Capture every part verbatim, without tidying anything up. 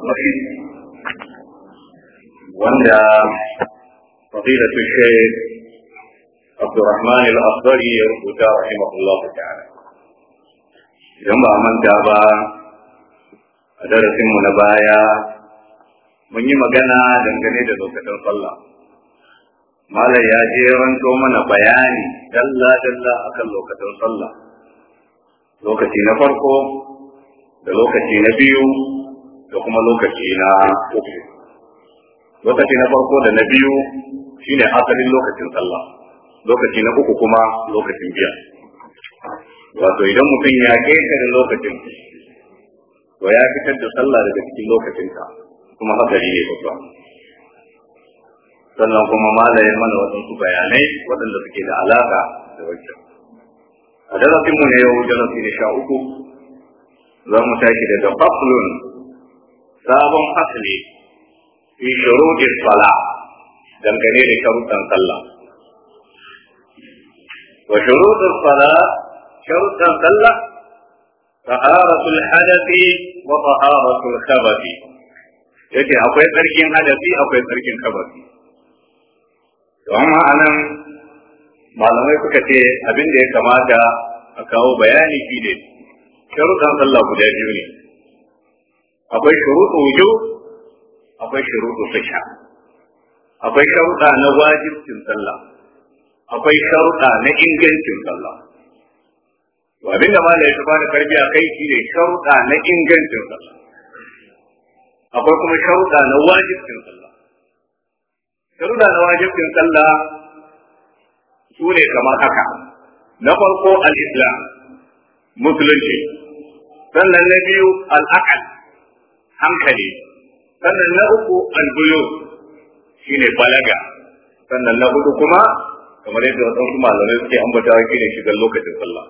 الرحيم wanda فضيلة الشيخ عبد الرحمن الأخضري يربط رحمه الله تعالى idan ba manta ba a darasinmu na baya mun yi magana dangane da lokacin sallah. Malam ya je ranto mana bayani dalla-dalla akan lokacin sallah, lokaci na farko da lokaci na biyu da kuma lokaci na uku. Lokaci na farko da na biyu shine asalin lokacin sallah, lokaci na uku kuma lokacin biya. Wato idan mutum ya ƙetare lokacin to ya fitar da sallah daga cikin lokacinka, kuma hatsari ne babba. Sannan kuma malayin mana waɗansu bayanai waɗanda suke da alaƙa da wancan. A darasinmu na yau darasi na sha uku za mu tashi daga faslun, sabon fasli fi shuruɗin sala dangane da sharuɗan sallah. Wa shuruɗin sala sharuɗan sallah taharatul hadathi wa taharatul khabathi. Yace akwai tsarkin hadathi akwai tsarkin khabathi. To amma anan malamai suka ce abin da ya kamata a kawo bayani shi ne sharuɗan sallah guda biyu ne. Akwai shuruɗu wujub, akwai shuruɗu sihha. Akwai sharuɗa na wajibcin sallah, akwai sharuɗa na ingancin sallah. To abin da malai ya bada karfi a kai shi ne sharuɗa na ingancin sallah. Akwai kuma sharuɗa na wajibcin sallah. Sharuɗa na wajibcin sallah su ne kamar haka. Na farko al-islam, musulunci. Sannan na biyu al-aqal, hankali. Sannan na uku al-buyur, shine balaga. Sannan na hudu kuma kamar yadda wasu malamai suke ambatawa shine shigar lokacin sallah.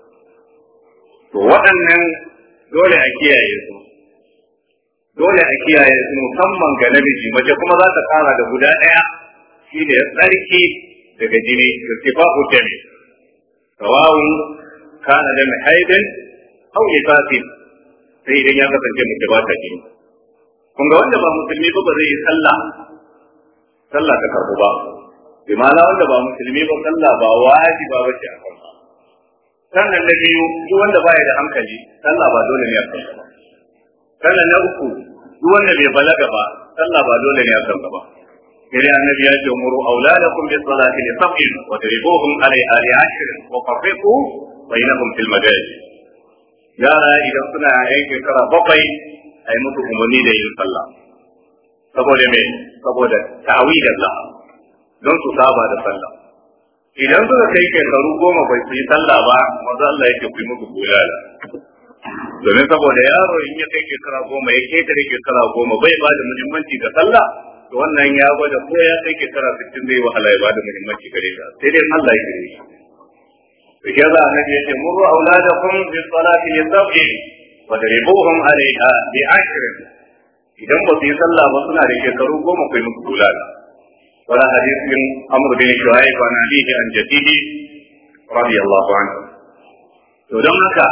To waɗannan dole a kiyaye su. Dole a kiyaye su musamman ga namiji, mace kuma za ta kara da guda ɗaya shine tsarki daga jini, irtifa'u dami. Sawa'un kana da haidin aw ifasin, sai idan ya kasance mace ba ta jini. Kun ga wanda ba musulmi ba ba zai yi sallah sallah ta karbu ba. Bi ma'ana wanda ba musulmi ba sallah ba wajiba ba ce a kansa. Sannan na biyu duk wanda baya da hankali sallah ba dole ne a kansa ba. Sannan na uku duk wanda bai balaga ba sallah ba dole ne a kansa ba. Sai annabi ya ce muru auladakum bis salati li sab'in wa dribuhum alayha li ashrin wa farriqu bainahum fil madajid. Yara idan suna yan shekara bakwai ai musu umarni da yin sallah. Saboda me? Saboda ta'wid Allah, don su saba da sallah. Idan suka kai shekaru goma bai su yi sallah ba, manzo Allah yake ku yi musu bulala. Domin saboda yaro in ya kai shekara goma ya ketare shekara goma bai ba da muhimmanci ga sallah, to wannan ya gwada ko ya kai shekara sittin zai wahala ya ba da muhimmanci gare ta, sai dai Allah ya kire shi. To ya za annabi yace muru auladakum bis salati yasabbi wa daribuhum alaiha bi ashrin. Idan ba su yi sallah ba suna da shekaru goma kai musu bulala. Wala hadisin Amr bin Shu'aib an abihi an jaddihi radiyallahu anhu. To don haka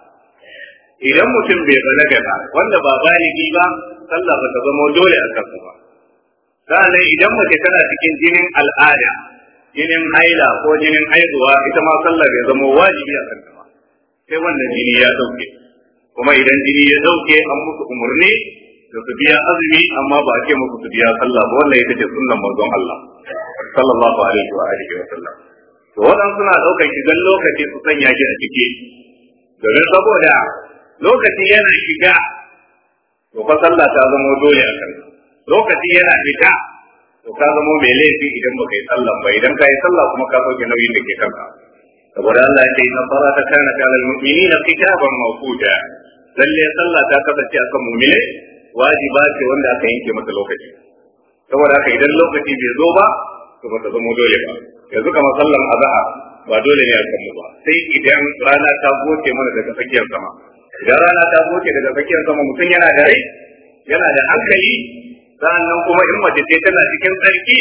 idan mutum bai balaga ba wanda ba baligi ba sallah ba ta zama dole a kansa ba. Sannan idan mace tana cikin jinin al'ada, jinin haila ko jinin haihuwa, ita ma sallah bai zama wajibi a kanta ba. Sai wannan jini ya dauke. Kuma idan jini ya dauke an musu umarni da su biya azumi, amma ba a ce musu su biya sallah ba. Wannan ita ce sunnan manzon Allah sallallahu alaihi wa alihi wa sallam. To waɗansu suna ɗaukar shigan lokaci su sanya shi a ciki, domin saboda lokaci yana shiga to fa sallah ta zama dole a kanka. Lokaci yana fita to ka zama mai laifi idan baka yi sallah ba. Idan ka yi sallah kuma ka sauke nauyin da ke kanka. Saboda Allah ya ce inna salata kanat alal mu'minina kitaban mawquta. Lalle sallah ta kasance akan mu'mine wajiba ce wanda aka yanke mata lokaci. Saboda haka idan lokaci bai zo ba to ba ta zama dole ba. Yanzu kamar sallan azhar ba dole ne a kanmu ba, sai idan rana ta goce mana daga tsakiyar sama. Idan rana ta goce daga tsakiyar sama mutum yana da rai, yana da hankali, sannan kuma in mace ce tana cikin tsarki,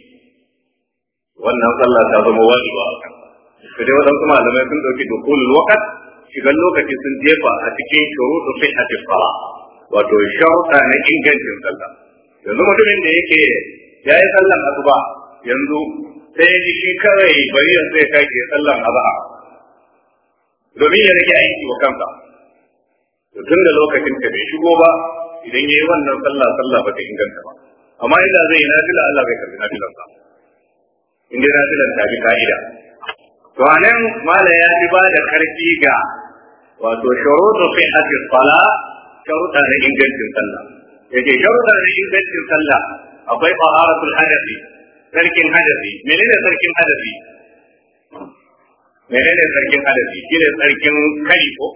wannan sallah ta zama wajiba a kan. Sai dai waɗansu malamai sun ɗauki dukulul waqt, shigan lokaci sun jefa a cikin shuruɗu sihhatis salah. wato sharuɗa na ingancin sallah. Yanzu mutumin da yake ya yi sallan asuba yanzu sai ya ji shi kawai bari yanzu ya tashi ya sallan azhar domin ya rage aiki wa kansa. Tun da lokacin ka bai shigo ba idan ya yi wannan sallah sallah ba ta inganta ba. Amma idan zai yi nafila Allah bai karbi nafilan ba. In dai nafilan ta bi ka'ida. To anan mala ya fi ba da karfi ga wato shuruɗu sihhati salah, sharuɗa na ingancin sallah. Yake sharuɗa na ingancin sallah akwai taharatul hadathi, sarkin hadathi. Menene sarkin hadathi? Menene sarkin hadathi? Shine sarkin kari ko?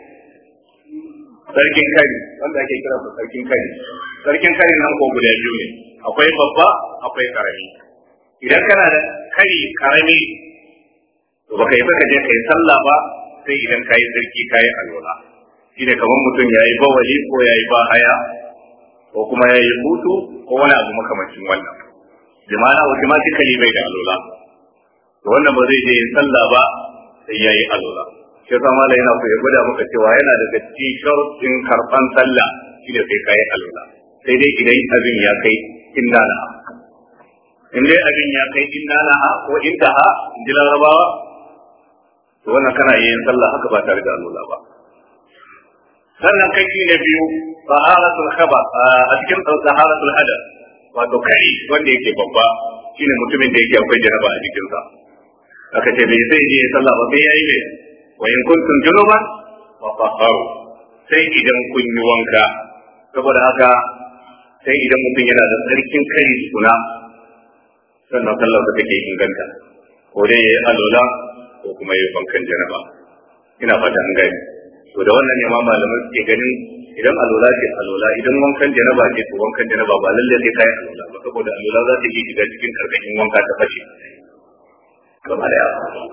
Sarkin kari wanda ake kira sarkin kari. Sarkin kari nan ko guda biyu ne. Akwai babba, akwai karami. Idan kana da kari karami to baka yi baka je kai sallah ba sai idan kayi sarki kayi alwala. Shine kamar mutum yayi bawali ko yayi bahaya ko kuma yayi hutu ko wani abu makamancin wannan. Jama'a automatically bai da alwala. To wannan ba zai je yin sallah ba sai yayi alwala. Shi yasa malai yana so ya gwada maka cewa yana daga cikin sharuɗin karɓan sallah shine sai kayi alwala. Sai dai idan abin ya kai inna laha. In dai abin ya kai inna laha ko intaha in ji larabawa to wannan kana yin sallah haka ba tare da alwala ba. Sannan kashi na biyu taharatul khaba a cikin taharatul hadath wato kai wanda yake babba shine mutumin da yake akwai jaraba a jikinsa. Aka ce bai sai je sallah ba sai yayi ne wa in kuntum junuban fa tahharu sai idan kun yi wanka. Saboda haka sai idan mutum yana da tsarkin kai kuna sannan sallar ta take inganta ko dai yayi alwala ko kuma yayi wankan janaba. Ina fata an gani. To da wannan ne ma malamai suke ganin idan alwala ce alwala idan wankan janaba ce to wankan janaba ba lalle sai kai alwala ba saboda alwala za ta yi shiga cikin karkashin wanka ta fashe. Kamar ya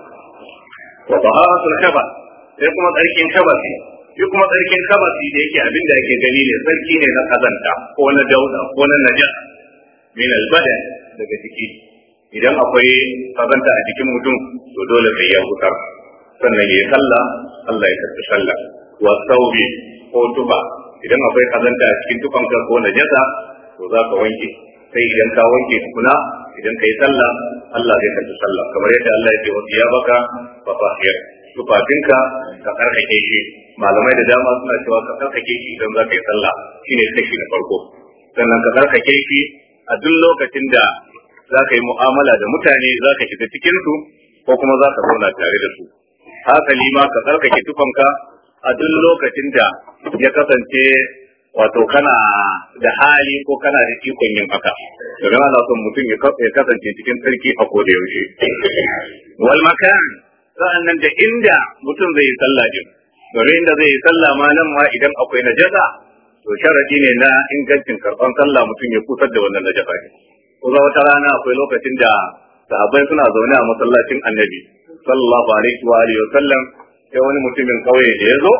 wa taharatul khaba sai kuma tsarkin kabasi shi kuma tsarkin kabasi da yake abin da yake gani ne tsarki ne na kazanta ko na dauda ko na naja min albadan daga ciki idan akwai kazanta a jikin mutum to dole sai ya hutar sannan yayi sallah Allah ya karɓi sallah. Wa saubi ko tuba idan akwai kazanta a cikin tufanka ko najasa to za ka wanke sai idan ka wanke tukuna idan kai sallah Allah zai karɓi sallah kamar yadda Allah ya ce wa thiyabaka fa tahhir tufafinka ka karkake shi. Malamai da dama suna cewa ka karkake shi idan za ka yi sallah shine kashi na farko. Sannan ka karkake shi a duk lokacin da za ka yi mu'amala da mutane za ka shiga cikin su ko kuma za ka zauna tare da su. Hasali ma ka tsarkake tufanka a duk lokacin da ya kasance wato kana da hali ko kana da ikon yin haka. Domin ana son mutum ya kasance cikin sarki a koda yaushe. Wal makan sa'annan da inda mutum zai yi sallah din. Domin inda zai yi sallah ma nan ma idan akwai najasa to sharadi ne na ingancin karban sallah mutum ya kusar da wannan najasa ne. Kuma wata rana akwai lokacin da sahabbai suna zaune a masallacin Annabi sallallahu alaihi wa alihi wasallam sai wani mutumin kauye da ya zo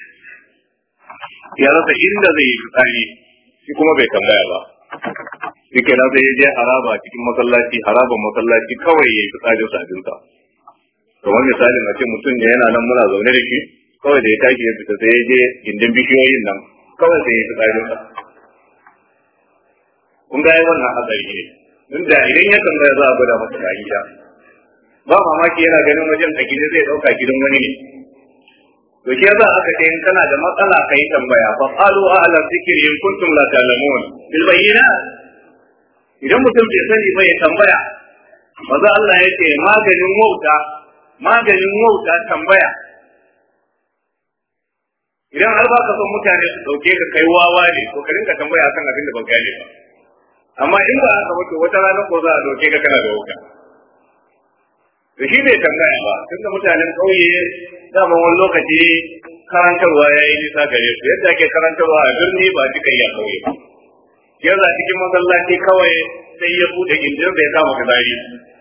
ya rasa inda zai yi fitsari shi kuma bai tambaya ba shike na sai ya je haraba cikin masallaci haraban masallaci kawai ya yi fitsarin sabinsa kamar misalin a ce mutum ne yana nan muna zaune da shi kawai da ya tashi ya fita sai ya je gindin bishiyoyin nan kawai sai ya yi fitsarin sa kun ga wannan hatsari ne tun da idan ya tambaya za a gwada masa ka'ida ba mamaki yana ganin wajen a gida zai dauka gidan wani ne to shi yasa aka ce in kana da matsala kai tambaya fa qalu ahla dhikri in kuntum la ta'lamun bil bayyinat idan mutum bai sani ba ya tambaya maza Allah ya ce maganin wauta maganin wauta tambaya idan har baka son mutane su dauke ka kai wawa ne to ka rinka tambaya akan abin da ban gane ba amma in ba haka ba to wata rana ko za a dauke ka kana da wauta da shi bai tambaya ba tunda mutanen ƙauye dama wani lokaci karantarwa ya yi nisa gare su yadda ake karantarwa a birni ba cika iya ƙauye ba yanzu a cikin masallaci kawai sai ya bude gindin bai kama kazari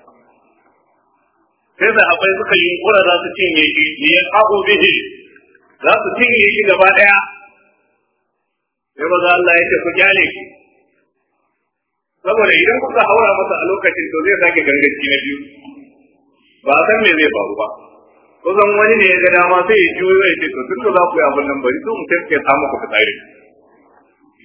sai da akwai suka yi kura za su cinye shi ne ya kago bihi za su cinye shi gaba ɗaya sai maza Allah ya ce ku kyale shi saboda idan kuka haura masa a lokacin to zai sake gangaci na biyu ba a san me zai faru ba kusan wani ne ya ga dama sai ya juyo ya ce to tun da za ku yi abin nan bari su mutum ke samu ku tsare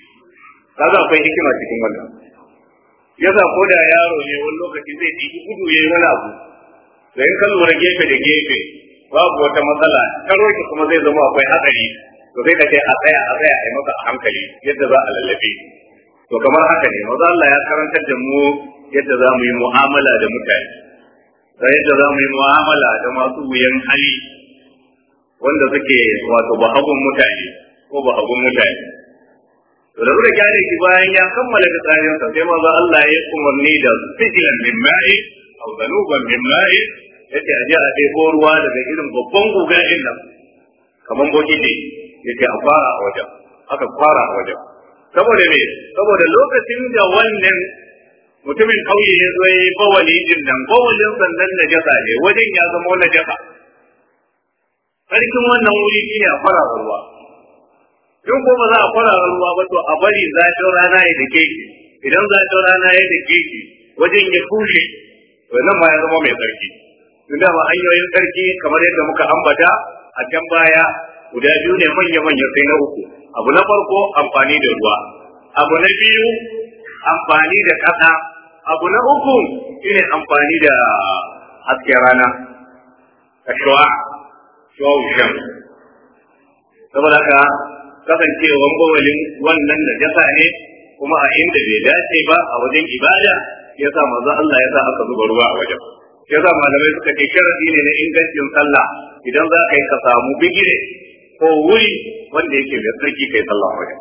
kaga akwai hikima cikin wannan yasa ko da yaro ne wani lokaci zai ɗiki gudu ya yi wani abu da in ka lura gefe da gefe babu wata matsala karo ki kuma zai zama akwai hatsari to sai ka ce a tsaya a tsaya a yi masa a hankali yadda za a lallabe to kamar haka ne maza Allah ya karantar da mu yadda za mu yi mu'amala da mutane da yadda za mu yi mu'amala da masu wuyan hali wanda suke wato bahagun mutane ko bahagun mutane to da ruwa kyale shi bayan ya kammala da tsarinsa sai maza Allah ya umarni da sijilan min ma'i aw zanuban min ma'i yace a je a ɗebo ruwa daga irin babban guga ɗin nan kamar bokiti yace a fara a wajen aka fara a wajen saboda me saboda lokacin da wannan mutumin kauye ya zo yi bawali din nan bawalin sannan najasa ne wajen ya zama najasa sarkin wannan wuri shine a fara ruwa in ko ba za a fara ruwa ba to a bari zafin rana ya dake shi idan zafin rana ya dake shi wajen ya kushe to nan ma ya zama mai sarki tun da hanyoyin sarki kamar yadda muka ambata a can baya guda biyu ne manya-manya sai na uku abu na farko amfani da ruwa abu na biyu amfani da ƙasa abu na uku shine amfani da hasken rana ashwa shawshan saboda haka kasancewan bawalin wannan najasa ne kuma a inda bai dace ba a wajen ibada yasa manzo Allah ya sa aka zuba ruwa a wajen yasa malamai suka ce sharadi ne na ingancin sallah idan za ka yi ka samu bigire ko wuri wanda yake da tsarki kai sallah wajen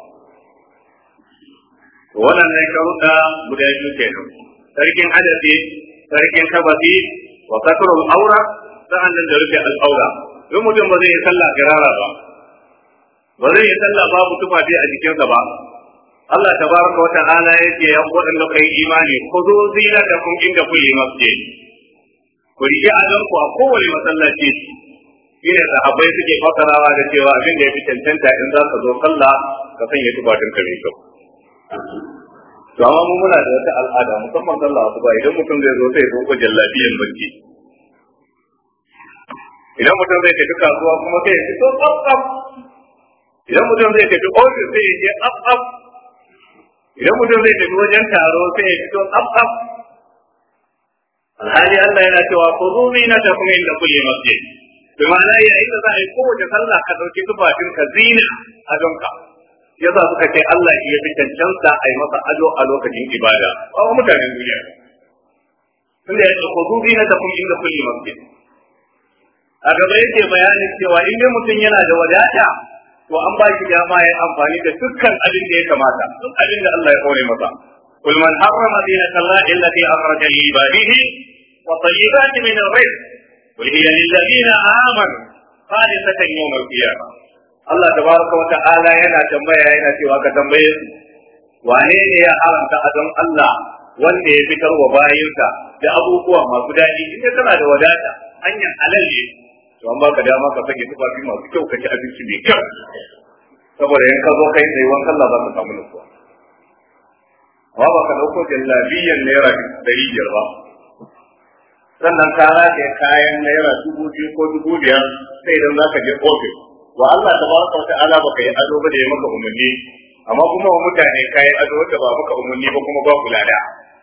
wannan ne sharuɗa guda biyu kenan sarkin hadafi sarkin kabasi wa satrul aura sa'annan da rufe al'aura don mutum ba zai yi sallah kirara ba ba zai yi sallah babu tufafi a jikinsa ba Allah tabaraka wa ta'ala yake ya waɗanda kai imani khudhu zinatakum inda kulli masjid ku riƙe azanku a kowane masallaci shine sahabbai suke fasarawa da cewa abin da ya fi cancanta in za ka zo sallah ka sanya tufafin ka mai kyau to amma mu muna da wata al'ada musamman sallah asuba idan mutum zai zo sai ko jallabiyan barci idan mutum zai tafi kasuwa kuma sai ya fito tsaf idan mutum zai tafi ofis sai ya je tsaf idan mutum zai tafi wajen taro sai ya fito tsaf alhali Allah yana cewa khudhu zinatakum inda kulli masjid bi ma'ana yayin da za a yi kowace sallah ka dauki tufafin ka zina a donka yasa suka ce Allah ya fi cancanta a yi masa ado a lokacin ibada ba wa mutanen duniya tunda ya ce khudhu zinatakum inda kulli masjid a gaba yake bayanin cewa in dai mutum yana da wadata to an ba shi dama ya amfani da dukkan abin da ya kamata duk abin da Allah ya kore masa قل من حرم زينة الله التي أخرج لعباده والطيبات من الرزق قل هي للذين آمنوا خالصة يوم القيامة الله تبارك وتعالى yana tambaya yana cewa ka tambaye su wane ne ya haramta adon Allah wanda ya fitar wa bayinsa da abubuwa masu daɗi inda tana da wadata hanyar halal ne to an baka dama ka sake tufafi masu kyau ka ci abinci mai kyau saboda in ka zo kai tsayuwan Allah za ka samu nutsuwa amma ba ka dauko jallabiyan naira ɗari biyar ba sannan ka rataye kayan naira dubu biyu ko dubu biyar sai idan za ka je ofis wa Allah ta baraka wa ta'ala baka yi ado ba da ya maka umarni amma kuma wa mutane kayi ado da ba maka umarni ba kuma ba kulada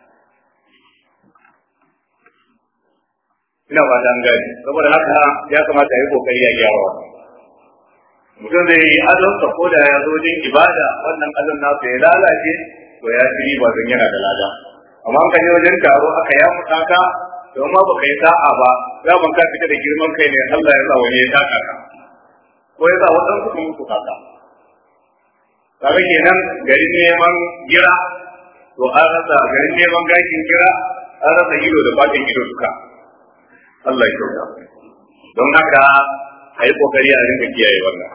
ina ba dan gani saboda haka ya kamata yi kokari ya gyara mutum zai yi adon sa ko da ya zo din ibada wannan adon nasa ya lalace to ya ci riba don yana da lada amma an kaje wajen taro aka ya mutaka don ma baka yi sa'a ba za ban ka fita da girman kai ne Allah ya sa wani ya taka ka ko ya sa waɗansu su mutu kaka kaga kenan garin neman gira to an rasa garin neman gashin gira an rasa ido da bakin ido duka Allah ya kyauta don haka a yi kokari a rinka kiyaye wannan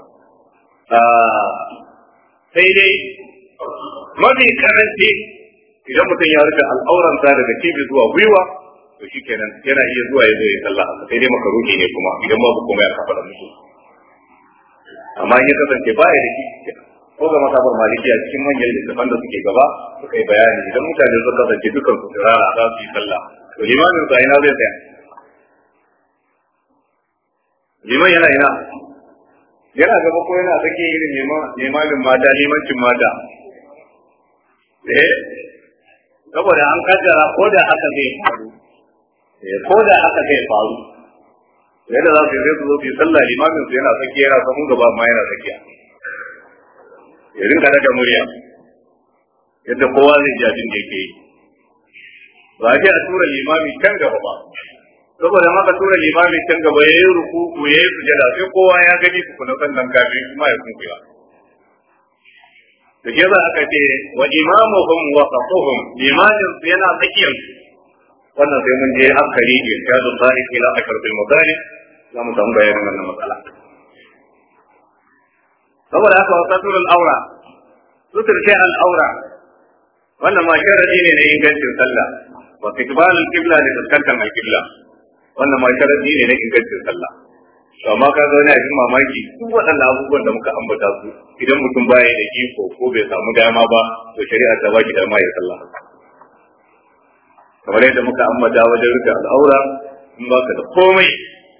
sai dai mafi karanci idan mutum ya rufe al'auransa daga cibi zuwa gwiwa to shi kenan yana iya zuwa ya zo ya sallah sai dai makaruhi ne kuma idan babu kuma ya kafa da mutu amma in ya kasance ba ya da shi ko ga masabar maliki a cikin manyan littafan da suke gaba suka yi bayani idan mutane suka kasance dukan su tsirara za su yi sallah to limamin sa ina zai tsaya liman yana ina yana gaba ko yana sake irin limamin mata limancin mata eh saboda an kaddara ko da haka zai faru eh ko da haka zai faru yadda za su yi zo su yi sallah limamin su yana tsakiya yana sahun gaba ma yana tsakiya ya rinka daga murya yadda kowa zai ji abin da yake yi ba a ce a tura limami can gaba ba saboda maka tura limami can gaba ya yi ruku ko ya yi sujada sai kowa ya gani su kuna sannan kafin kuma ya kunkuya da ke za aka ce wa imamuhum wa satuhum limamin su yana tsakiyar wannan sai mun je hankali ne ya zo sai ila akar bil mudari za mu samu bayanin wannan matsala saboda haka wasatul aura sutur ce al aura wannan ma sharadi ne na ingancin sallah wa istiqbalul qibla da fuskantar al-qibla wannan ma sharadi ne na ingancin sallah to amma ka zo ne a cikin mamaki duk waɗannan abubuwan da muka ambata su idan mutum baya da iko ko bai samu dama ba to shari'a ta baki dama ya sallah kamar yadda muka ambata wajen rika al'aura in baka da komai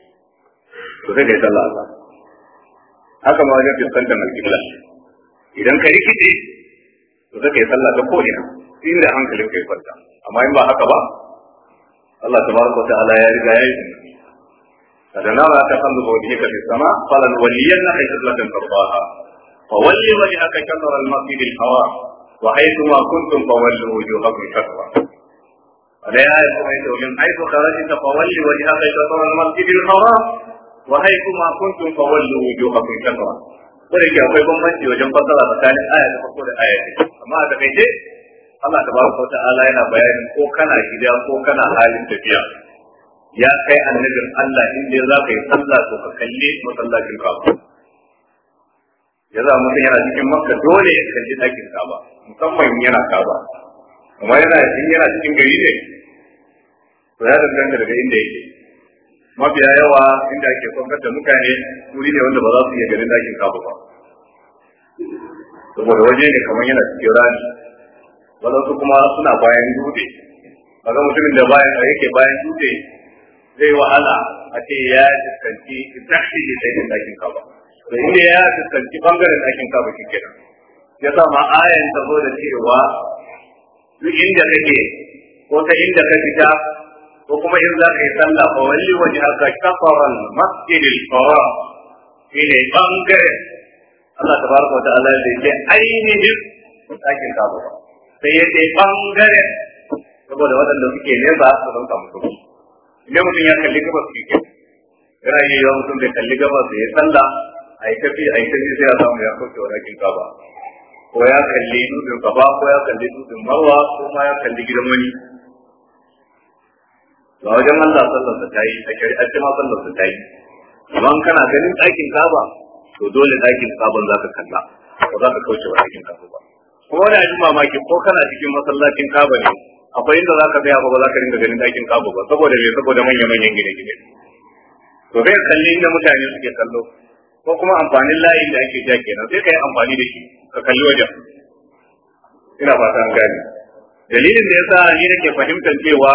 to sai kai sallah ba haka ma wajen fuskantar al-qibla idan ka rikice to sai kai sallah ta ko ina inda hankalin kai kwanta amma in ba haka ba Allah tabaraka wa ta'ala ya riga ya yi kada na ra ta kallu wajhika fi sama falan waliyanna qiblatan tardaha fawalli wajhaka shatr al-masjid al-haram wa haythu ma kuntum fawallu wujuhakum shatwa ala ayat ayatu min haythu kharajta fawalli wajhaka shatr al-masjid al-haram wa haythu ma kuntum fawallu wujuhakum shatwa sai ke akwai bambanci wajen fasara tsakanin aya ta farko da aya ta amma da kai ce Allah tabaraka wa ta'ala yana bayanin ko kana gida ko kana halin tafiya ya kai annabin Allah in dai za ka yi sallah to ka kalli masallacin Kaaba ya za mutum yana cikin Makka dole ya kalli ɗakin Kaaba musamman yana Kaaba amma yana in yana cikin gari ne to ya danganta daga inda yake mafiya yawa inda ake kwankar da mutane wuri ne wanda ba za su iya ganin ɗakin Kaaba ba saboda waje ne kamar yana cikin rani wadansu kuma suna bayan dutse kaga mutumin da bayan yake bayan dutse zai wahala a ce ya fuskanci exactly da sai dakin kaba to inda ya fuskanci bangaren dakin kaba shikenan ya sa ma ayan ta zo da cewa duk inda kake ko ta inda ka fita ko kuma in za ka yi sallah fa walli wajhaka shafaran masjidil haram shine bangaren Allah tabaraka wa ta'ala ya ce ainihin dakin kaba sai ya ce bangare saboda waɗanda suke nesa su don samu su idan mutum ya kalli gabas su ke yana yi yawan mutum bai kalli gabas su ya tsalla a yi tafi a yi tafi sai ya samu ya kauce wa rakin kaba ko ya kalli dutsen kaba ko ya kalli dutsen marwa ko ma ya kalli gidan wani ba wajen Allah sallarsa ta yi a shari'ar ma sallarsa ta yi amma kana ganin ɗakin kaba to dole ɗakin kaban za ka kalla ba za ka kauce wa ɗakin kaba ba kuma wani abin mamaki ko kana cikin masallacin kaba ne akwai inda za ka tsaya ba ba za ka ringa ganin ɗakin kaba ba saboda me saboda manya-manyan gine-gine to zai kalli inda mutane suke kallo ko kuma amfanin layin da ake ja kenan sai ka yi amfani da shi ka kalli wajen ina fata an gane dalilin da yasa ni nake fahimtar cewa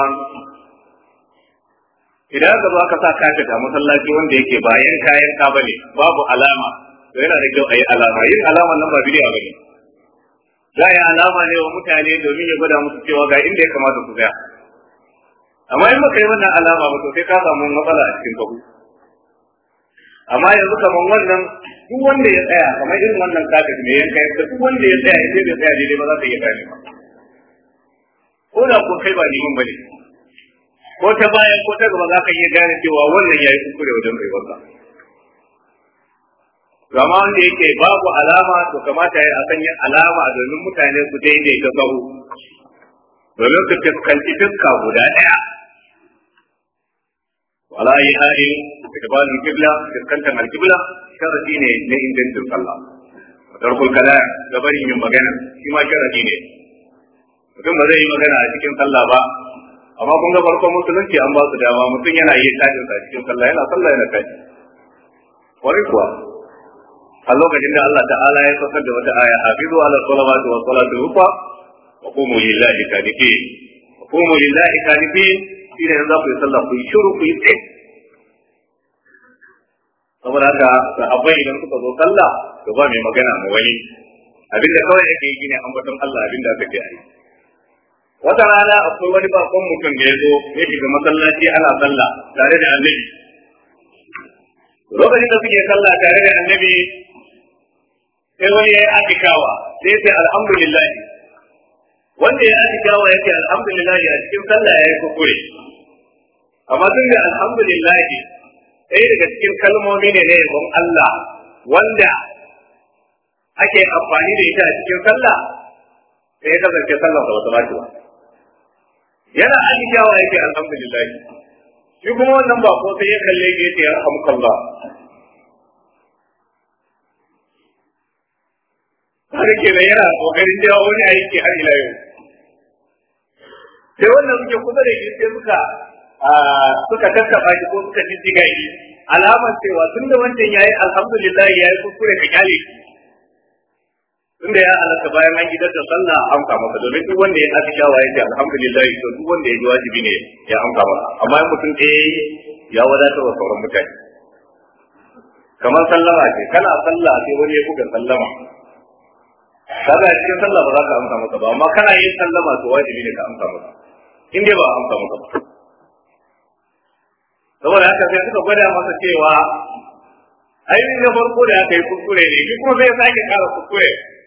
idan ka zo aka sa kafet a masallaci wanda yake bayan kayan kaba ne babu alama to yana da kyau a yi alama yin alama nan ba bidiya ba ne za a yi alama ne wa mutane domin ya gwada musu cewa ga inda ya kamata ku tsaya amma in baka yi wannan alama ba to sai ka samu matsala a cikin kahu amma yanzu kamar wannan duk wanda ya tsaya kamar irin wannan kafin ne yanka yanka duk wanda ya tsaya idan bai tsaya daidai ba za ka iya gane ba ko da ko kai ba neman ba ne ko ta bayan ko ta gaba za ka iya gane cewa wannan ya yi kuskure wajen kai wanda gama wanda yake babu alama to kamata ya a sanya alama domin mutane su daidaita sahu domin su fuskanci fuska guda ɗaya wala yi ha'in ikibalin kibla fuskantar alkibla sharadi ne na ingancin sallah tarkul kala gabarin yin magana shi ma sharadi ne mutum ba zai yi magana a cikin sallah ba amma kun ga farkon musulunci an ba su dama mutum yana yi tajin sa cikin sallah yana sallah yana taji wani kuwa a lokacin da Allah ta'ala ya saukar da wata aya hafizu ala salawati wa salatu rufa wa qumu lillahi qanitin wa qumu lillahi qanitin shine yanzu ku yi sallah ku yi shiru ku yi tsaye saboda haka sahabbai idan suka zo sallah to ba mai magana mu wani abinda kawai ake yi ne ambaton Allah abinda aka ce ai wata rana akwai wani bakon mutum da ya zo ya shiga masallaci ana sallah tare da annabi lokacin da suke sallah tare da annabi sai wani ya yi atikawa sai sai alhamdulillah wanda ya atikawa ya ce alhamdulillah a cikin sallah ya yi kuskure amma tun da alhamdulillah ɗaya daga cikin kalmomi ne na yabon Allah wanda ake amfani da ita a cikin sallah sai ya kasance sallah ba ta bace ba yana atikawa ya ce alhamdulillah shi kuma wannan ba ko sai ya kalle ya ce yarhamukallah har ke da yana kokarin jawo wani aiki har ila yau sai wannan suke kusa da shi sai suka suka tattaba shi ko suka jijjiga shi alamar cewa tun da wancan yayi alhamdulillah yayi kuskure ka kyale shi tunda ya halatta bayan an gidan da sallah an amsa masa domin duk wanda ya haɗa shawa ya ce alhamdulillah to duk wanda ya ji wajibi ne ya amsa masa amma in mutum ɗaya ya wadatar wa sauran mutane kamar sallama ce kana sallah sai wani ya buga sallama kaga cikin sallah ba za ka amsa masa ba amma kana yin sallama to wajibi ne ka amsa masa in dai ba amsa masa ba saboda haka sai suka gwada masa cewa ainihin na farko da aka yi kuskure ne shi kuma sai ya sake kara kuskure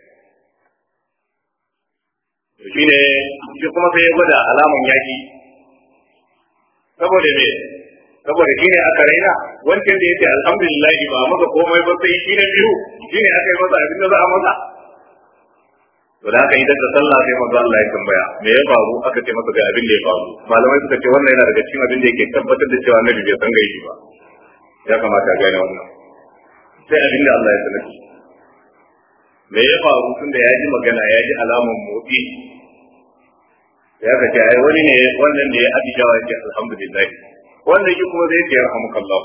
shi ne shi kuma sai ya gwada alaman yaki saboda me saboda shi ne aka raina wancan da ya ce alhamdulillah ba maka komai ba sai shi na biyu shi ne aka yi masa abin da za a masa to da aka yi daga sallah sai manzo Allah ya tambaya me ya faru aka ce masa ga abin da ya faru malamai suka ce wannan yana daga cikin abin da yake tabbatar da cewa annabi bai san gaibi ba ya kamata a gane wannan sai abin da Allah ya sanar me ya faru tun da ya ji magana ya ji alaman motsi ya ka ce ai wani ne wannan da ya atishawa ya ce alhamdulillah wanda shi kuma zai ce yarhamukallah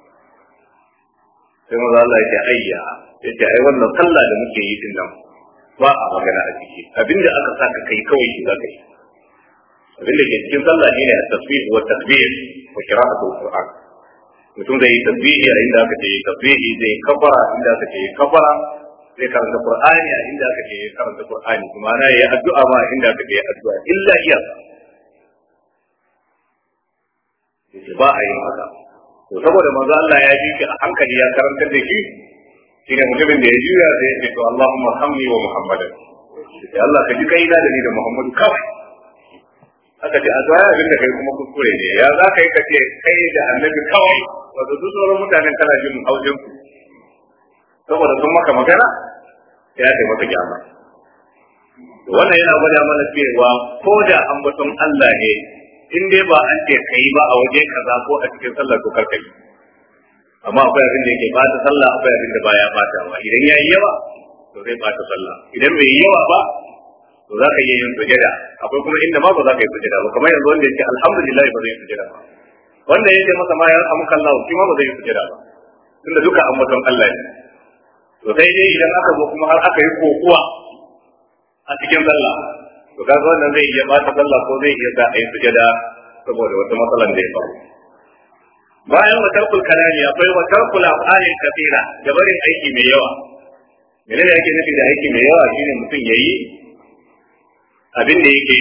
sai manzo Allah ya ce ayya ya ce ai wannan sallah da muke yi din nan ba a magana a ciki abinda aka saka kai kawai shi zaka yi abinda ke cikin sallah shine at-tasbih wa takbir wa qira'atul qur'an mutum zai yi tasbihi a inda aka ce tasbihi zai kafara inda aka ce kafara zai karanta qur'ani a inda aka ce karanta qur'ani kuma na yi addu'a ma inda aka ce addu'a illa iya ba a yin haka to saboda manzo Allah ya ji a hankali ya karantar da shi shine mutumin da ya juya sai ya ce to Allahumma hamni wa Muhammadan sai Allah ka ji kai da ni da Muhammadu kawai aka ce addu'a abin da kai kuma kuskure ne ya za ka yi ka ce kai da annabi kawai wato duk sauran mutanen kana jin haujin ku saboda sun maka magana ya ce maka gyama wannan yana gwada mana cewa ko da ambaton Allah ne in dai ba an ce kai ba a waje kaza ko a cikin sallar ko karkai amma akwai abin da yake bata sallah akwai abin da baya bata wa idan yayi yawa to zai bata sallah idan bai yi yawa ba to za ka iya yin sujada akwai kuma inda ma ba za ka yi sujada ba kamar yanzu wanda yake alhamdulillah ba zai yi sujada ba wanda yake masa ma ya amka Allah shi ma ba zai yi sujada ba tunda duka ambaton Allah ne to sai dai idan aka zo kuma har aka yi kokuwa a cikin sallah to kaga wannan zai iya bata sallah ko zai iya sa a yi sujada saboda wata matsalan da ya faru bayan wa tarkul kalami akwai wa tarkul af'alin kathira da barin aiki mai yawa menene yake nufi da aiki mai yawa shine mutum yayi abin da yake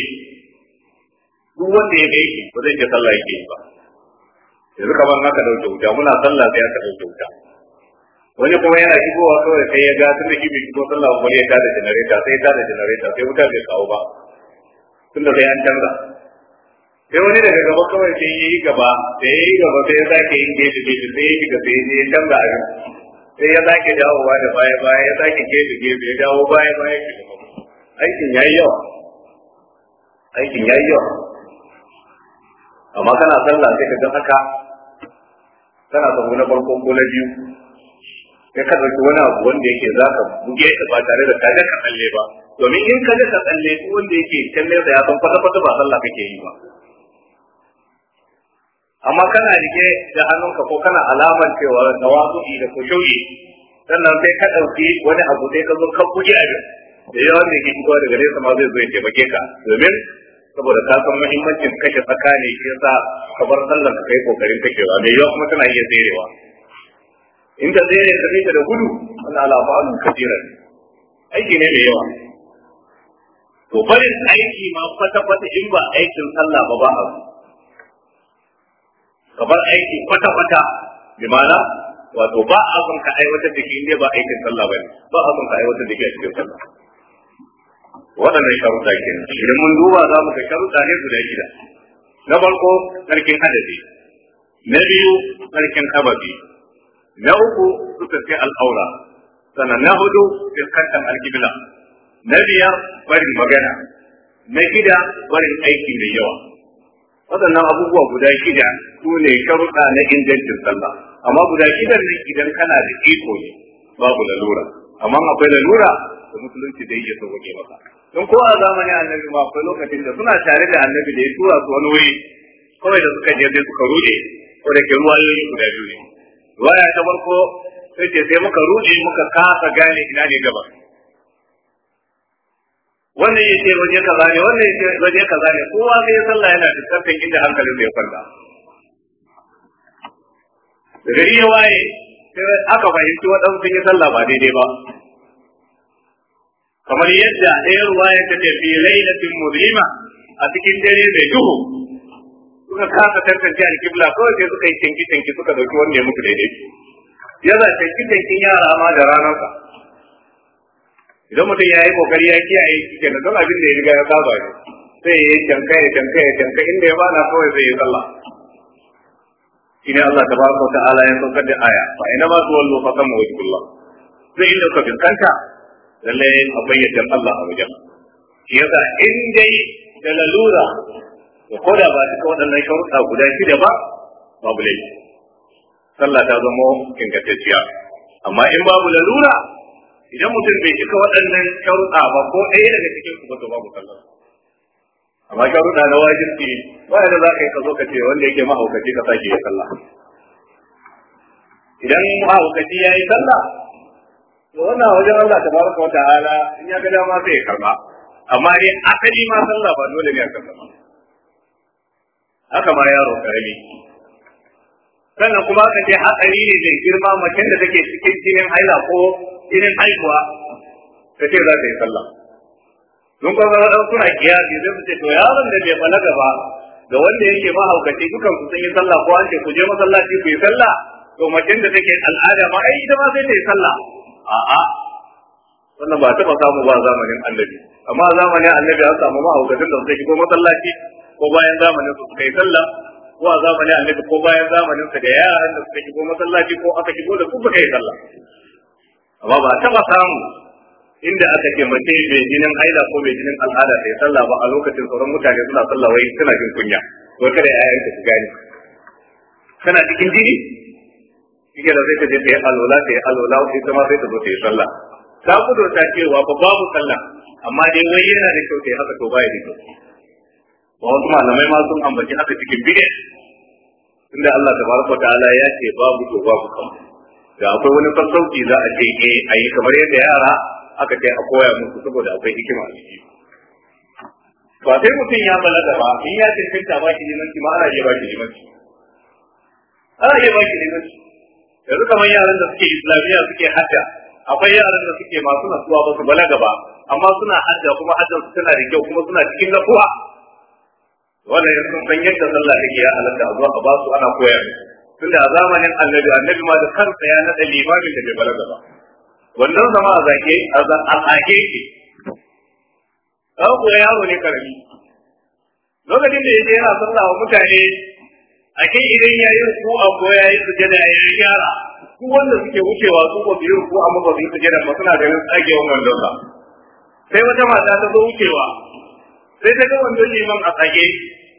duk wanda ya yi ba zai ce sallah yake ba yanzu kamar haka dauke wuta muna sallah sai aka dauke wuta wani kuma yana shigowa kawai sai ya ga tun da shi bai shigo sallah ba ya tada generator sai ya tada generator sai wuta bai kawo ba tunda sai an canza sai wani daga gaba kawai sai ya yi gaba sai ya yi gaba sai ya sake yin gefe gefe sai ya yi gaba sai ya canza abin sai ya sake dawowa da baya baya ya sake gefe gefe ya dawo baya baya aikin ya yi yawa aikin ya yi yawa amma kana sallah sai ka ga haka kana sabu na farko ko na biyu sai ka ɗauki wani abu wanda yake za ka buge ta ba tare da ka ga ka tsalle ba domin in ka ga ka tsalle ko wanda yake can nesa ya san kwata kwata ba sallah kake yi ba amma kana rike da hannunka ko kana alamar cewa tawazu'i da kushuyi sannan sai ka ɗauki wani abu sai ka zo ka buge abin da yawan da yake shigowa daga nesa ma zai zo ya taimake ka domin saboda ka san muhimmancin kashe tsakani shi yasa ka bar sallar ka kai kokarin kashewa mai yawa kuma tana iya tserewa in ta tsere ka fita da gudu ana alafa'alun kasiran aiki ne mai yawa. To barin aiki ma kwata-kwata in ba aikin sallah ba ba abu. Ka bar aiki kwata-kwata, bi ma'ana wato ba a son ka aiwatar da shi inda ba aikin sallah ba ne, ba a son ka aiwatar da shi a cikin sallah. Waɗannan sharuɗa kenan. Idan mun duba za mu ga sharuɗa ne guda shida. Na farko tsarkin hadasi, na biyu tsarkin sababi, na uku suka ce al'aura, sannan na hudu fuskantar alkibla, na biyar barin magana, na shida barin aiki mai yawa. Waɗannan abubuwa guda shida su ne sharuɗa na ingancin sallah, amma guda shidan nan idan kana da iko ne babu lalura, amma akwai lalura da musulunci da yake sauke maka. Don ko a zamanin annabi ma akwai lokacin da suna tare da annabi da ya tura su wani wuri kawai da suka je sai suka rude, ko da ke ruwayoyi guda biyu ne. Ruwaya ta farko sai ce sai muka rude muka kasa gane ina ne gaba. Wannan ya ce waje kaza ne, wannan ya ce waje kaza ne, kowa sai ya sallah yana fuskantar inda hankalin bai kwanta. Da gari ya waye sai aka fahimci waɗansu sun yi sallah ba daidai ba. Kamar yadda ɗaya ruwaya ta ce fi lailatin muzlima a cikin dare mai duhu suka kasa tantance alƙibla kawai sai suka yi tinki tinki suka dauki wanda ya muku daidai. Ya za tinki tinkin yara ma da ranarsa. Idan mutum ya yi kokari ya kiyaye shi kenan don abin da ya riga ya saba ne sai ya yi tanka ya tanka ya tanka inda ya bana kawai zai yi sallah. Shine Allah tabaraka wa ta'ala ya saukar da aya fa ina ma tuwallu fa sama wajhullah. Sai inda ka fiskanta lalle akwai yadda Allah a wajen. Shi yasa in dai da lalura da koda ba duka waɗannan sharuɗa guda shida ba babu laifi. Sallah ta zama ingantacciya. Amma in babu lalura idan mutum bai cika waɗannan sharuɗa ba ko ɗaya daga cikin su ba to babu sallah. Amma sharuɗa na wajibi ba da za ka yi ka zo ka ce wanda yake mahaukaci ka sake ya sallah. Idan mahaukaci ya yi sallah to wannan wajen Allah tabaraka wa ta'ala in ya ga dama sai ya karba. Amma dai asali ma sallah ba dole ne a karba. Haka ma yaro karami. Sannan kuma aka ce hatsari ne mai girma macen da take cikin jinin haila ko jinin haihuwa ta ce za ta yi sallah. Don kuma ga suna kiyasi zai su ce to yaron da bai balaga ba da wanda yake mahaukaci dukan su sun yi sallah ko an ce ku je masallaci ku yi sallah to macen da take al'ada ma ai ita ma sai ta yi sallah. A'a wannan ba taɓa samu ba zamanin annabi, amma zamanin annabi an samu mahaukacin da suka shigo masallaci ko bayan zamanin su suka yi sallah, ko a zamanin annabi ko bayan zamanin sa da yaran da suka shigo masallaci ko aka shigo da su suka yi sallah. Amma ba taɓa samu inda aka ce mace mai jinin haila ko mai jinin al'ada ta yi sallah ba a lokacin sauran mutane suna sallah wai suna jin kunya, ko kada yayan ka su gane. Kana cikin jini? Ike da zai ta je ta yi alola ta yi alola ita ma sai ta zo ta yi sallah. Ta kudurta cewa ba babu sallah amma dai wai yana da kyau ta yi haka to baya da kyau. Ba wasu malamai ma sun ambaci haka cikin bid'a. Tunda Allah tabaraka wa ta'ala ya ce babu to babu kan. Da akwai wani sassauci za a ce eh ayi kamar yadda yara aka ce a koya musu saboda akwai hikima a ciki. Ba sai mutum ya balaga ba in ya cancanta ba shi limanci ma ana iya ba shi limanci. Ana iya ba shi limanci. Yanzu kamar yaran da suke islamiyya suke hajja akwai yaran da suke masu nasuwa ba su balaga ba amma suna hajja kuma hajjan su tana da kyau kuma suna cikin nasuwa wannan yanzu sun san yadda sallah take ya halatta a zuwa a ba su ana koya musu tunda a zamanin annabi annabi ma da kansa ya naɗa limamin da bai balaga ba wannan zama a zake a zake ke kawo ko yaro ne karami lokacin da yake yana sallah wa mutane a kai idan ya yi ruku a ko ya yi sujada ya yi gyara su wanda suke wucewa su ba su yi ruku amma ba su yi sujada ba suna ganin tsagewan wandon sa sai wata mata ta zo wucewa sai ta ga wandon liman a tsage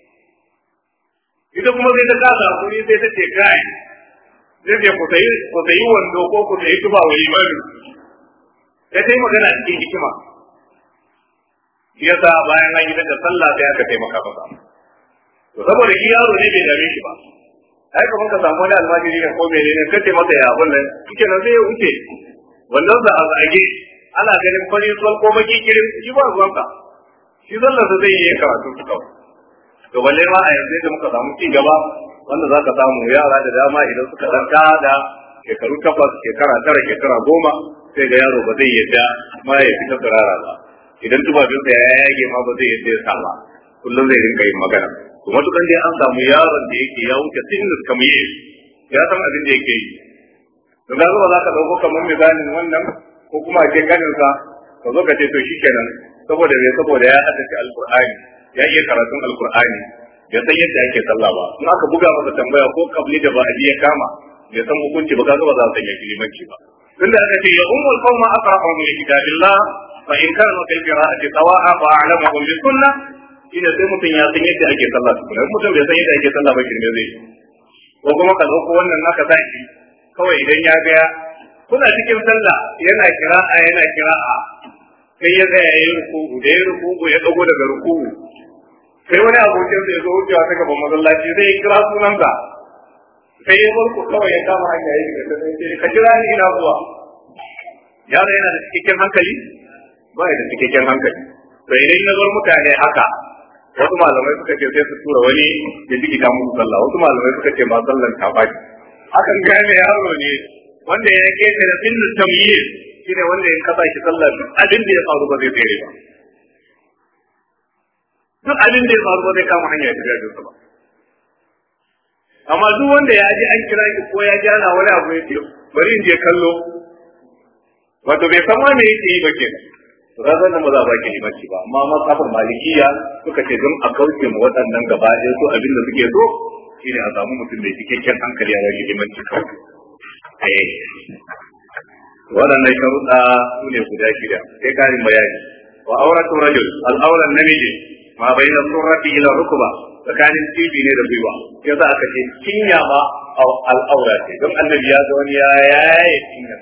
ita kuma sai ta kasa hakuri sai ta ce kai zai ce ku sayi wando ko ku sayi tuba wa limanin sai ta yi magana cikin hikima shi yasa bayan an yi da sallah sai aka taimaka masa to saboda shi yaro ne bai dame shi ba ai kamar ka samu wani almajiri ne ko mene ne kace masa ya wannan kike nan sai ya wuce wannan za a zage ana ganin fari sol ko baki kirin shi ba ruwanka shi zalla da zai yi karatu su kawai to balle ma a yanzu da muka samu ci gaba wanda zaka samu yara da dama idan suka danka da shekaru takwas shekara tara shekara goma sai ga yaro ba zai yadda ma ya fita tsirara ba idan tufafinsa ya yage ma ba zai yadda ya sa ba kullum zai rinka yin magana to matukan dai an samu yaron da yake ya wuce sinus kamar ya san abin da yake yi to ga ba za ka dauko kamar misalin wannan ko kuma a ce kaninsa ka zo ka ce to shikenan saboda bai saboda ya haddace alqur'ani ya iya karatun alqur'ani bai san yadda ake sallah ba in aka buga masa tambaya ko kabli da ba a ya kama bai san hukunci ba kaga ba za su yi limanci ba tunda aka ce ya ummul qawma aqra'u min kitabillah fa in kanu fil qira'ati sawa'a fa a'lamuhum bis sunnah ina sai mutum ya san yadda ake sallah kuma mutum bai san yadda ake sallah ba kirme zai ko kuma ka dauko wannan naka zaki kawai idan ya ga kuna cikin sallah yana kira'a yana kira'a sai ya tsaya yayin ruku'u da yayin ruku'u ya dago daga ruku'u sai wani abokin sai zo wucewa ta gaban masallaci zai kira sunansa sai ya barku kawai ya kama hanya ya shiga sai ka kira ni ina zuwa yaro yana da cikakken hankali ba ya da cikakken hankali to idan ya bar mutane haka wasu malamai suka ce sai su tura wani ya jiki ta musu sallah wasu malamai suka ce ma sallan ta baki hakan gane yaro ne wanda ya keta da sinnu tamyiz shine wanda in kasa shi sallah abin da ya faru ba zai tsere ba duk abin da ya faru ba zai kama hanya ya tafi da ba amma duk wanda ya ji an kira shi ko ya ji ana wani abu ya ce bari in je kallo wato bai san ma me yake yi ba kenan razan nan ba za a baki limanci ba amma masafin malikiya suka ce don a kauce mu waɗannan gaba ɗaya su abin da suke so shine a samu mutum da cikakken hankali a baki limanci eh waɗannan sharuɗa su ne guda shida sai karin bayani wa auratu rajul al-auran namiji ma bayna surrati ila rukba tsakanin cibi ne da gwiwa yasa aka ce cinya ma al-aura ce don annabi ya ga wani ya yaye cinya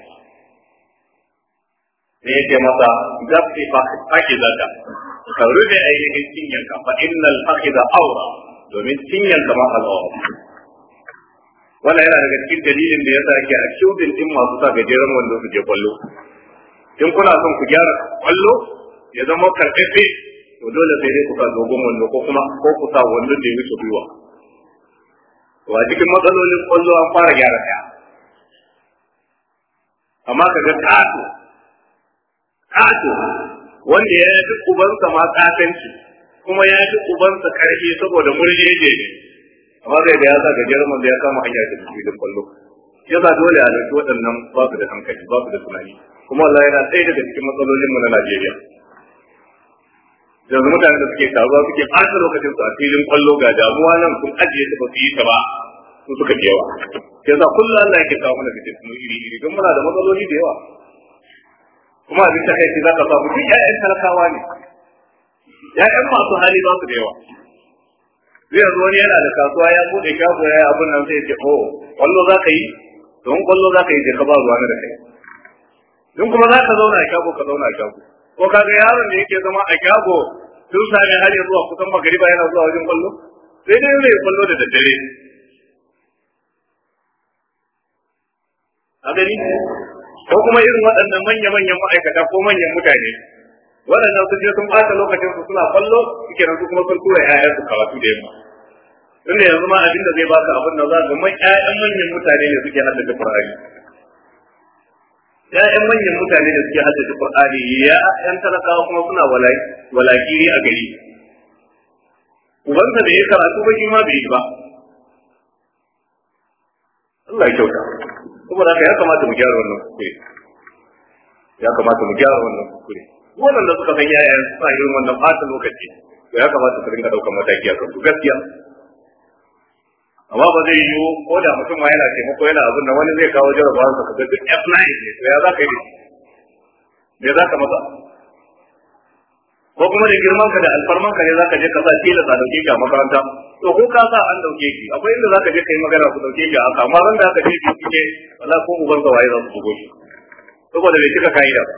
ne yake masa zafi faki zaka ka rufe ainihin cinyanka fa innal fakhidha awra domin cinyanka ma al-awra wannan yana daga cikin dalilin da yasa ake a shudin din masu sa gajeren wando su je kwallo in kuna son ku gyara kwallo ya zama karkafe to dole sai dai ku sa dogon wando ko kuma ko ku sa wando da ya wuce gwiwa to a cikin matsalolin kwallo an fara gyara ɗaya amma kaga ƙato ƙato wanda ya fi ubansa ma ƙatanci kuma ya fi ubansa karfi saboda murjeje ne amma zai da ya sa gajeren wanda ya kama hanya da filin kwallo yasa dole a ɗauki waɗannan ba su da hankali ba su da tunani kuma Allah yana ɗaya daga cikin matsalolinmu na Najeriya yanzu mutane da suke taruwa suke ɓata lokacin su a filin kwallo ga damuwa nan sun ajiye ta ba su yi ta ba su suka je yawa yasa kullum Allah yake kawo mana fitin sun iri iri don muna da matsaloli da yawa kuma abin ta kai za ka samu duk ƴaƴan talakawa ne ƴaƴan masu hali ba su da yawa zai yanzu wani yana da kasuwa ya buɗe shago ya yi abin nan sai ya ce oh kwallo za ka yi don kwallo za ka yi ka ba ruwa na da kai don kuma za ka zauna a shago ka zauna a shago ko kaga yaron da yake zama a shago tun sami har ya zuwa kusan magariba yana zuwa wajen kwallo sai dai zai kwallo da daddare a gani ko kuma irin waɗannan manya-manyan ma'aikata ko manyan mutane waɗannan sun je sun ɓata lokacin su suna kwallo suke nan su kuma sun tura ƴaƴan su karatu da yamma tunda yanzu ma abin da zai baka abin da za ga ƴaƴan manyan mutane ne suke haddace Qur'ani ƴaƴan manyan mutane da suke haddace Qur'ani ya ƴan talakawa kuma suna walakiri a gari ubansa da ya karatu ba shi ma bai yi ba Allah ya kyauta saboda haka ya kamata mu gyara wannan kuskure ya kamata mu gyara wannan kuskure wannan da suka san yayan sa irin wannan fata lokaci to ya kamata su rinka daukar mataki akan su gaskiya amma ba zai yiwu ko da mutum ma yana taimako yana abin da wani zai kawo jarabawa sa kaga duk F nine ne to ya za ka yi me za ka masa ko kuma da girman ka da alfarman ka ne za ka je ka sa tila sa dauke ka makaranta to ko ka sa an dauke ki akwai inda za ka je kai magana ku dauke ki aka amma ran da aka je ki kike wala ko uban ka waye za su bugo shi saboda bai cika kaida ba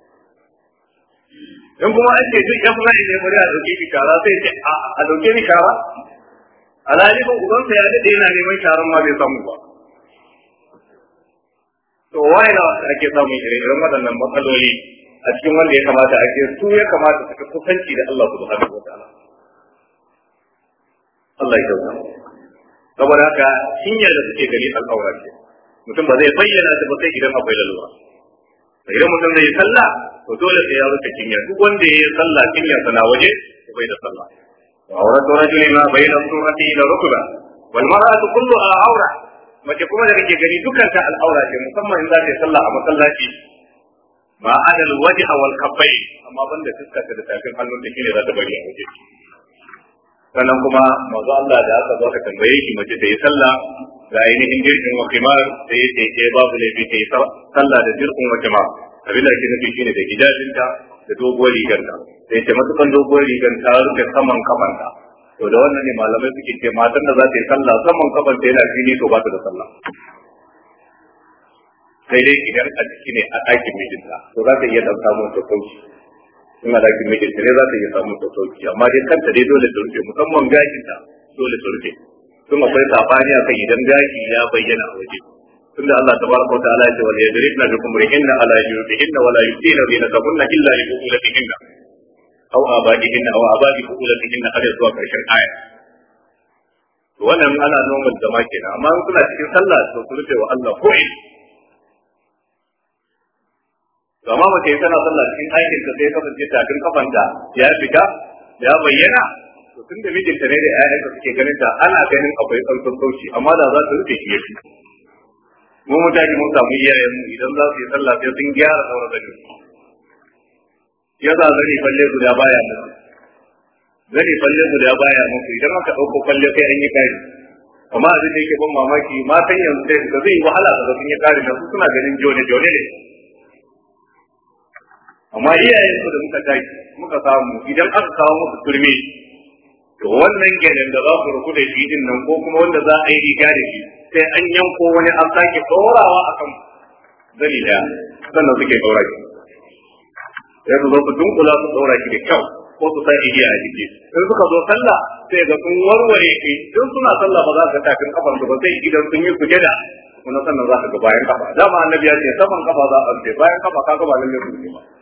in kuma an ce duk yan fulani ne bari a dauke ki kara sai ce a dauke ni kara alhali ba uban sa ya dade yana neman karan ma bai samu ba to waye na ake samun irin waɗannan matsaloli a cikin wanda ya kamata a ce su ya kamata su ka kusanci da Allah subhanahu wataala Allah ya kyauta saboda haka cinya da suke gani al'aura ce mutum ba zai bayyana shi ba sai idan akwai lalura idan mutum zai yi sallah to dole sai ya rufe cinya duk wanda ya yi sallah cinya sana waje to bai da sallah auratu rajulin ma bayna surati ila rukba wal mar'atu kulluha awra mace kuma da kake gani dukan ta al'aura ce musamman in za ta yi sallah a masallaci ma adal wajh wal kafai amma banda fuskar da tafin hannun da shine za ta bari a waje sannan kuma manzo Allah da aka zo ka tambaye shi mace ta yi sallah da ainihin jirgin wa kimar da ya ce ke babu laifi ta yi sallah da jirgin wa kimar abin da ake nufi shine da hijabinta da doguwar rigarta da ya ce matukan doguwar rigar ta rufe saman kafanta to da wannan ne malamai suke ce matan da za ta yi sallah saman kafanta yana fili to ba ta da sallah sai dai idan a ciki ne a ɗakin mijinta to za ta iya ɗan samun sassauci in a ɗakin mijinta ne za ta iya samun sassauci amma dai kanta dai dole ta rufe musamman gashinta dole ta rufe sun akwai sabani akan idan gashi ya bayyana a waje tunda Allah tabaraka wa ta'ala ya ce wal yadribna bi kumrihinna ala yubihinna wala yubdina zinatahunna illa li bu'ulatihinna aw abaihinna aw abai bu'ulatihinna har zuwa karshen aya to wannan ana normal zama kenan amma suna cikin sallah to su rufe wa Allah koyi amma mace tana sallah cikin aikin ta sai kasance tafin kafanta ya fita ya bayyana to tunda mijinta ne da ƴaƴanka suke ganin ta ana ganin akwai tsantsan sauci amma da za su rufe shi yafi mu mutane mun samu iyayen mu idan za su yi sallah sai sun gyara sauran zani ya za zani falle guda baya musu zani falle guda baya musu idan aka ɗauko falle kai an yi kari amma abin da yake ban mamaki matan yanzu sai da zai yi wahala da sun yi kari da su suna ganin jone jone ne amma iyayen su da muka tashi muka samu idan aka kawo musu turmi to wannan gidan da za su ruku da shi din nan ko kuma wanda za a yi riga da shi sai an yanko wani an sake ɗorawa a kan zani da sannan suke ɗora shi sai su zo su dunkula su ɗora shi da kyau ko su sa igiya a jiki in suka zo sallah sai ga sun warware shi don suna sallah ba za su ga tafin kafar su ba sai idan sun yi sujada kuma sannan za ka ga bayan kafa dama annabi ya ce saman kafa za a rufe bayan kafa ka ga ba lalle su ne ba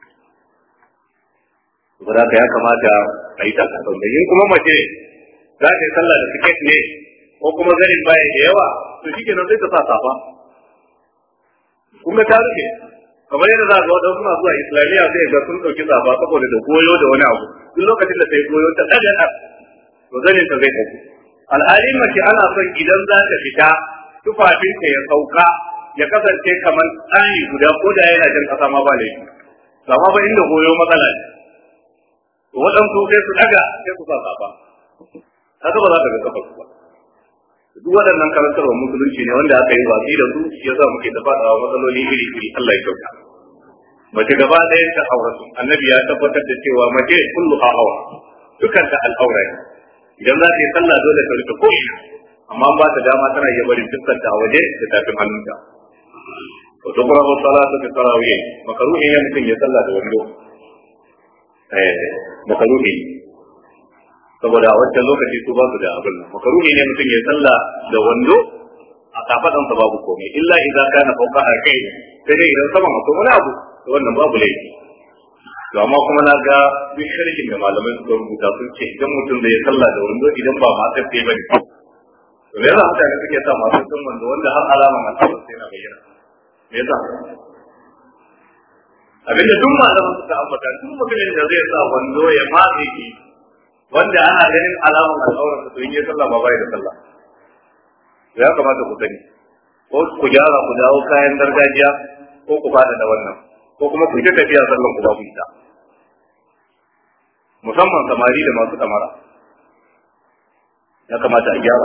saboda ya kamata a yi takasau da yin kuma mace za ta yi sallah da siket ne ko kuma zanin baya da yawa to shi kenan sai ta sa safa kun ga ta rufe kamar yadda za ga wadansu suna zuwa islamiyya sai ga sun ɗauki safa saboda da goyo da wani abu duk lokacin da ta yi goyo ta ɗaga ɗan to zanin ta zai ɗauki al'adun mace ana son idan za ta fita tufafinta ya sauka ya kasance kamar tsani guda ko da yana jan ƙasa ma ba laifi amma ba inda goyo matsala ne waɗansu sai su ɗaga sai su sa safa haka ba za ka ga kafar su ba duk waɗannan karantarwa musulunci ne wanda aka yi watsi da su ya sa muke ta faɗawa matsaloli iri iri Allah ya kyauta mace gaba ɗaya ta auratu annabi ya tabbatar da cewa mace kullu ha aura dukan ta al'aura ne idan za ta yi sallah dole ta rufe ko'ina amma ba ta dama tana iya barin fuskar ta a waje da tafin hannunta to to kuma ba salatu ta tarawih makaruhi ne mutum ya sallah da wando makaruhi saboda a wancan lokaci su ba su da abin nan makaruhi ne mutum ya sallah da wando a kafadan sa babu komai illa idan kana fauka a kai sai dai idan saman akwai wani abu to wannan babu laifi to amma kuma na ga duk sharhin da malamai suka rubuta sun ce idan mutum zai sallah da wando idan ba ma sai ba ne to me yasa mutane suke sa masu san wando wanda har alama na tabbata sai na bayyana me yasa abinda duk malaman suka ambata duk mutumin da zai sa wando ya matse shi wanda ana ganin alaman al'auran to in ya sallah ba bai da sallah ya kamata ku sani ko ku gyara ku dawo kayan gargajiya ko ku fada da wannan ko kuma ku ta tafiya sallan ku ba ku ita musamman samari da masu kamara ya kamata a gyara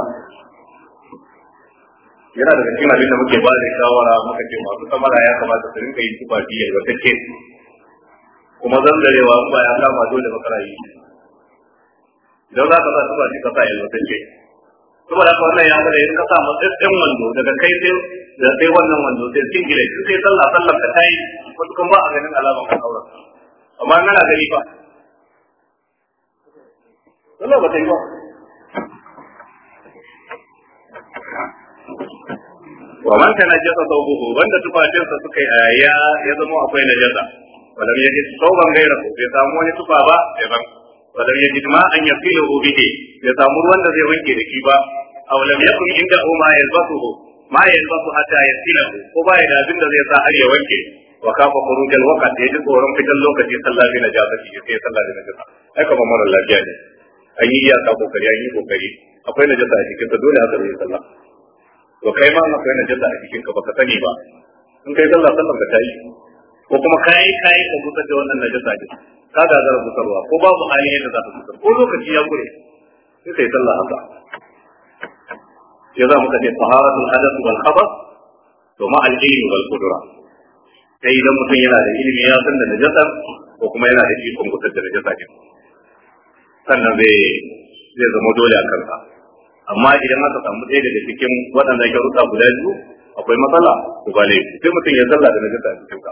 yana daga cikin abin da muke ba da shawara muka ce masu kamara ya kamata su rinka yin tufafi yalwatacce kuma zanzarewa ba ya kama dole bakara yi idan za ka sa tufafi ka sa yalwatacce saboda haka wannan ya fara yin ka sa matsatsen wando daga kai sai da sai wannan wando sai singile sai sallah sallar ka tayi wasu kuma ba a ganin alaman kan aure amma ana gani fa sallah ba ta yi ba wa man tanajjasa thawbuhu wanda tufafinsa suka yi ayya ya zama akwai najasa walam yajid thawban ghayrahu bai samu wani tufa ba daban walam yajid ma an yasilahu bihi bai samu ruwan da zai wanke da shi ba aw lam yakun inda ma yalbasuhu ma yalbasu hatta yasilahu ko ba da abin da zai sa har ya wanke wa kafa khurujal waqt ya ji tsoron fitan lokaci sallah bi najasati sai sallah bi najasa ai kamar mara lafiya ne an yi iyaka kokari an yi kokari akwai najasa a cikin ka dole haka zai sallah to kai ma akwai najasa a cikin ka baka sani ba in kai sallah sallan ka tayi ko kuma kai kai ka busar da wannan najasa din ka gagara busarwa ko babu hali yadda za ka busar ko lokaci ya gure sai kai sallah haka ya za muka ce taharatul hadath wal khabath to ma al ilmi wal qudra sai idan mutum yana da ilimi ya san da najasa ko kuma yana da ikon gusar da najasa din sannan zai zai zama dole a kansa amma idan aka samu ɗaya daga cikin waɗannan sharuɗa guda biyu akwai matsala to ba laifi sai mutum ya sallah da najasa a cikin ka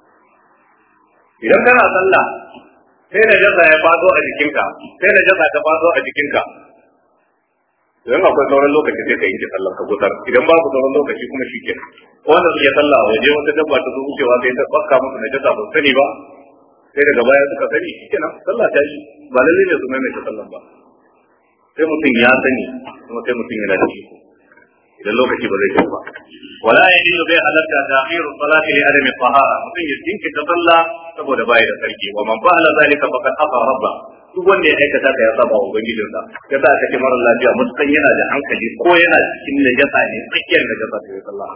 idan kana sallah sai najasa ya fado a jikinka sai najasa ta fado a jikinka idan akwai sauran lokaci sai ka yanke sallar ka gusar idan babu sauran lokaci kuma shi ke wanda suke sallah waje wata dabba ta zo wucewa sai ta bakka musu najasa ba sani ba sai daga baya suka sani shikenan sallah ta yi ba lalle ne su maimaita sallan ba sai mutum ya sani kuma sai mutum yana da iko idan lokaci ba zai tafi ba wala yajidu bai halatta ta'khiru salati li adami tahara mutum ya dinki ta sallah saboda bai da sarki wa man fa'ala zalika faqad afa rabba duk wanda ya aikata ka ya saba wa ubangijin sa ya sa kake mara lafiya mutum yana da hankali ko yana cikin najasa ne tsakiyar najasa ta sallah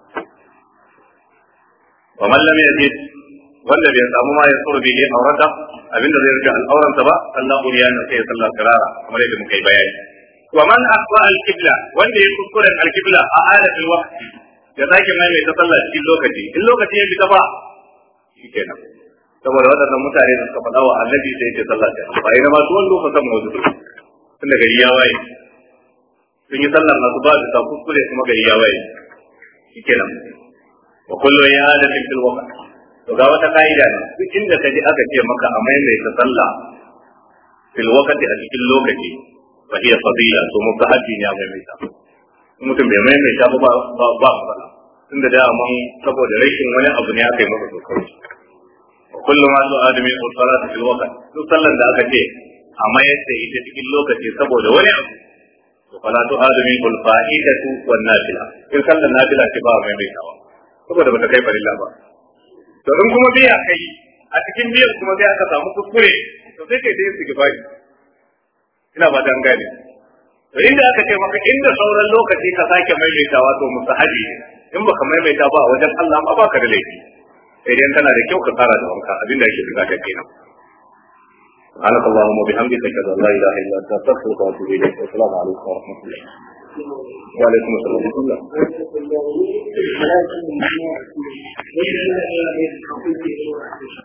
wa man lam yajid wanda bai samu ma ya tsoro bai aurata abinda zai rike al'auransa ba Allah uriyana sai ya sallah karara kamar yadda muka yi bayani wa man aqwa al-qibla wanda ya kuskure al-qibla a alatul waqti ya sake mai mai ta sallah cikin lokaci in lokaci ya fita ba shikenan saboda wadannan mutane da suka faɗa wa annabi sai ya ce sallah ta ba ina ma su wanda fasan mu tun da gari ya waye sun yi sallar nasu ba da kuskure kuma gari ya waye shikenan wa kullu ya hada fil waqti to ga wata ka'ida ne duk inda kaji aka ce maka a maimaita sallah fil waqti a cikin lokaci fa hiya fadila to mustahabi ne a maimaita mutum bai maimaita ba ba ba ba tunda da mun saboda rashin wani abu ne aka yi masa sosai kullu ma su adami ko salatu fil waqti duk sallan da aka ce a maimaita ita cikin lokaci saboda wani abu to fala tu adami kul fa'idatu wan nafila in sallan nafila ce ba maimaitawa saboda bata kai farilla ba to in kuma biya kai a cikin biyan kuma sai aka samu kuskure to sai kai dai su gifari ina ba dan gane to inda aka ce maka inda sauran lokaci ka sake maimaitawa to mustahabi ne in baka maimaita ba wajen Allah ma baka da laifi sai dai kana da kyau ka tsara da wanka abinda yake bukata kenan سبحانك اللهم وبحمدك اشهد ان لا اله الا انت استغفرك واتوب اليك والسلام عليكم ورحمه الله وعليكم السلام ورحمه الله